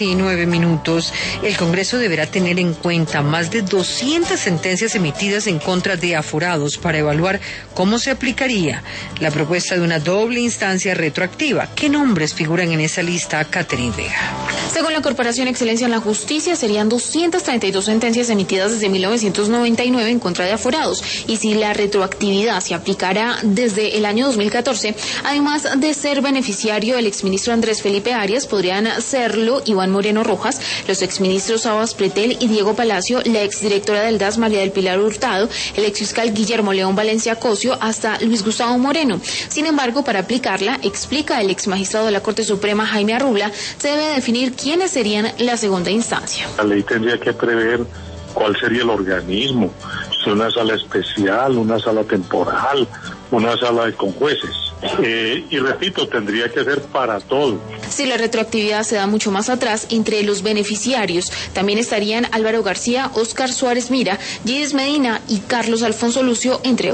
Y 9 minutos. El Congreso deberá tener en cuenta más de 200 sentencias emitidas en contra de aforados para evaluar cómo se aplicaría la propuesta de una doble instancia retroactiva. ¿Qué nombres figuran en esa lista, Catherine Vega? Según la Corporación Excelencia en la Justicia, serían 232 sentencias emitidas desde 1999 en contra de aforados. Y si la retroactividad se aplicara desde el año 2014, además de ser beneficiario el exministro Andrés Felipe Arias, podrían serlo Iván Moreno Rojas, los exministros Sabas Pretel y Diego Palacio, la exdirectora del DAS María del Pilar Hurtado, el exfiscal Guillermo León Valencia Cosio, hasta Luis Gustavo Moreno. Sin embargo, para aplicarla, explica el exmagistrado de la Corte Suprema Jaime Arrubla, se debe definir quiénes serían la segunda instancia. La ley tendría que prever cuál sería el organismo, si una sala especial, una sala temporal, una sala de conjueces. Y repito, tendría que ser para todo. Si la retroactividad se da mucho más atrás, entre los beneficiarios también estarían Álvaro García, Óscar Suárez Mira, Gilles Medina y Carlos Alfonso Lucio, entre otros.